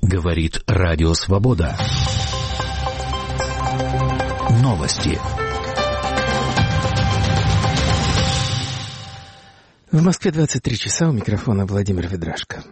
Говорит Радио Свобода. Новости. В Москве 23 часа, у микрофона Владимир Ведрашко.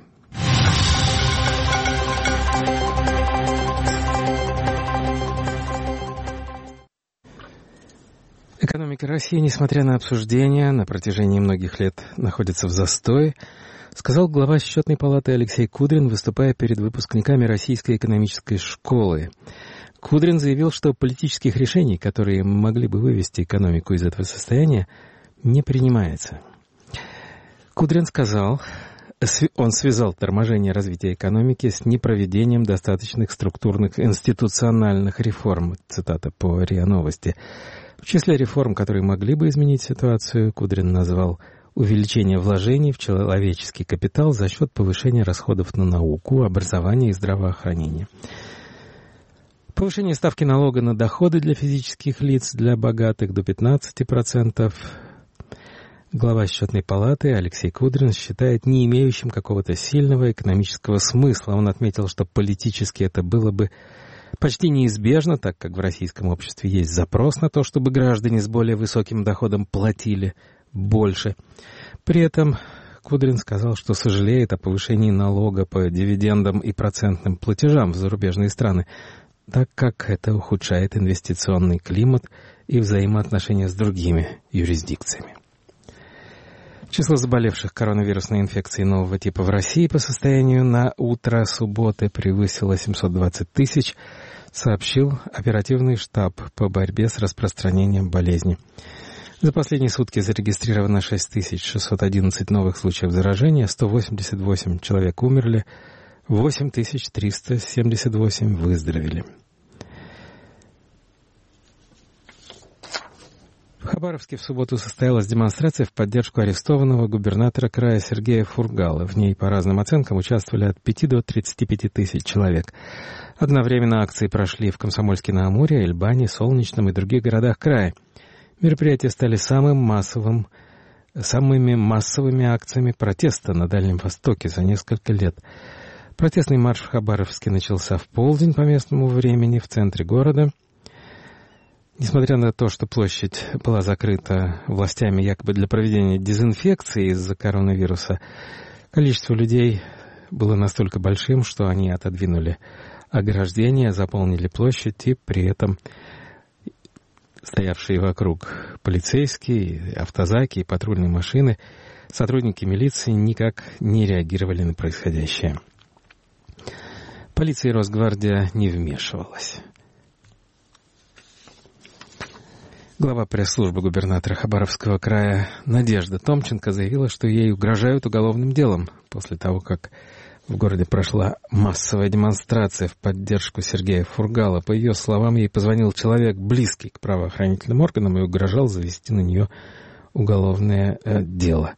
Экономика России, несмотря на обсуждения, на протяжении многих лет находится в застое, сказал глава Счетной палаты Алексей Кудрин, выступая перед выпускниками Российской экономической школы. Кудрин заявил, что политических решений, которые могли бы вывести экономику из этого состояния, не принимается. Кудрин сказал, он связал торможение развития экономики с непроведением достаточных структурных институциональных реформ. Цитата по РИА Новости. В числе реформ, которые могли бы изменить ситуацию, Кудрин назвал увеличение вложений в человеческий капитал за счет повышения расходов на науку, образование и здравоохранение. Повышение ставки налога на доходы для физических лиц для богатых до 15%. Глава Счетной палаты Алексей Кудрин считает не имеющим какого-то сильного экономического смысла. Он отметил, что политически это было бы почти неизбежно, так как в российском обществе есть запрос на то, чтобы граждане с более высоким доходом платили больше. При этом Кудрин сказал, что сожалеет о повышении налога по дивидендам и процентным платежам в зарубежные страны, так как это ухудшает инвестиционный климат и взаимоотношения с другими юрисдикциями. Число заболевших коронавирусной инфекцией нового типа в России по состоянию на утро субботы превысило 720 тысяч, сообщил оперативный штаб по борьбе с распространением болезни. За последние сутки зарегистрировано 6611 новых случаев заражения, 188 человек умерли, 8378 выздоровели. В Хабаровске в субботу состоялась демонстрация в поддержку арестованного губернатора края Сергея Фургала. В ней, по разным оценкам, участвовали от 5 до 35 тысяч человек. Одновременно акции прошли в Комсомольске-на-Амуре, Эльбане, Солнечном и других городах края. Мероприятия стали самыми массовыми акциями протеста на Дальнем Востоке за несколько лет. Протестный марш в Хабаровске начался в полдень по местному времени в центре города. Несмотря на то, что площадь была закрыта властями якобы для проведения дезинфекции из-за коронавируса, количество людей было настолько большим, что они отодвинули ограждения, заполнили площадь, и при этом стоявшие вокруг полицейские, автозаки и патрульные машины, сотрудники милиции никак не реагировали на происходящее. Полиция и Росгвардия не вмешивалась. Глава пресс-службы губернатора Хабаровского края Надежда Томченко заявила, что ей угрожают уголовным делом после того, как в городе прошла массовая демонстрация в поддержку Сергея Фургала. По ее словам, ей позвонил человек, близкий к правоохранительным органам, и угрожал завести на нее уголовное дело.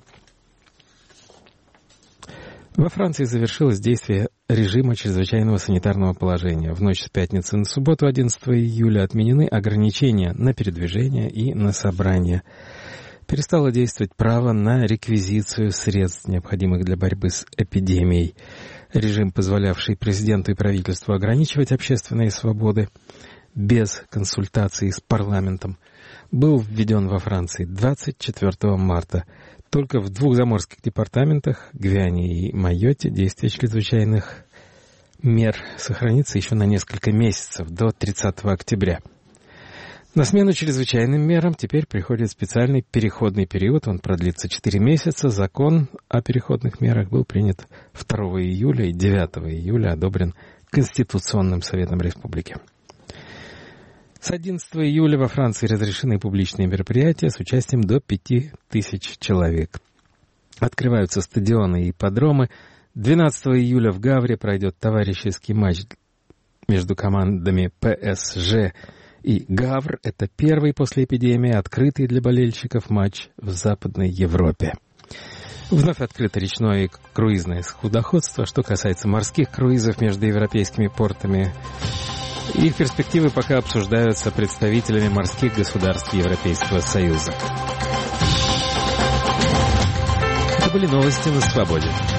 Во Франции завершилось действие режима чрезвычайного санитарного положения. В ночь с пятницы на субботу, 11 июля, отменены ограничения на передвижение и на собрания. Перестало действовать право на реквизицию средств, необходимых для борьбы с эпидемией. Режим, позволявший президенту и правительству ограничивать общественные свободы без консультации с парламентом, был введен во Франции 24 марта. Только в двух заморских департаментах, Гвиане и Майотте, действие чрезвычайных мер сохранится еще на несколько месяцев, до 30 октября. На смену чрезвычайным мерам теперь приходит специальный переходный период. Он продлится 4 месяца. Закон о переходных мерах был принят 2 июля и 9 июля одобрен Конституционным советом республики. С 11 июля во Франции разрешены публичные мероприятия с участием до 5000 человек. Открываются стадионы и ипподромы. 12 июля в Гавре пройдет товарищеский матч между командами ПСЖ и Гавр. Это первый после эпидемии открытый для болельщиков матч в Западной Европе. Вновь открыто речное и круизное судоходство. Что касается морских круизов между европейскими портами, их перспективы пока обсуждаются представителями морских государств Европейского Союза. Это были новости на Свободе.